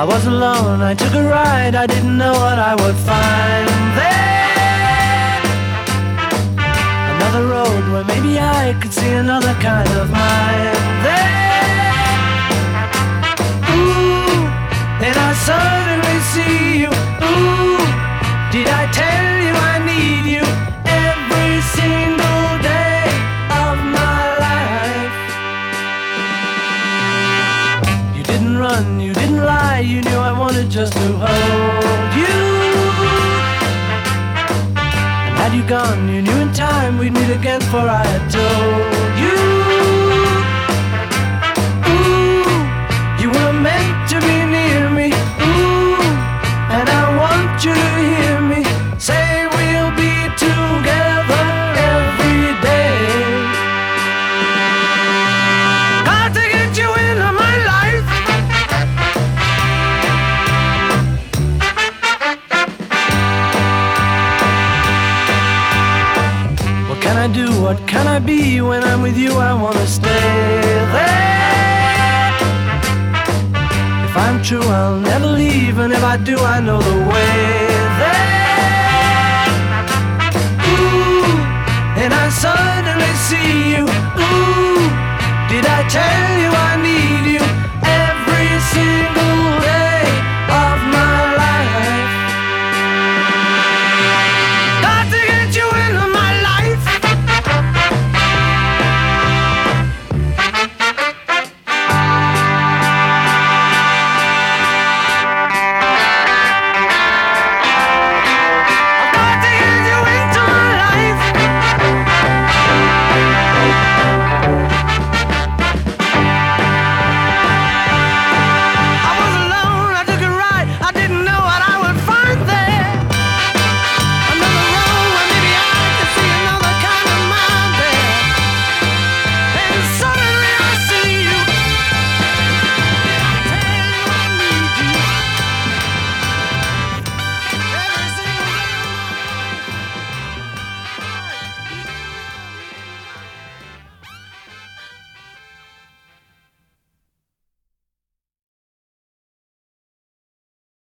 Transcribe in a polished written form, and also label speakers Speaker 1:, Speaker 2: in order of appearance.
Speaker 1: I was alone, I took a ride, I didn't know what I would find there. Another road where maybe I could see another kind of mind there. Ooh, then I suddenly see you. Ooh, did I tell you I need you every single day of my life? You didn't run, you didn't lie, you knew I wanted just to hold you. And had you gone, you knew in time we'd meet again, for I had told you. Ooh, you were meant to be near me. Ooh, and I want you to hear me say we'll be together every day. Got to get you into my life. What can I do? What can I be? When I'm with you I wanna stay there. If I'm true I'll never leave, and if I do I know the way.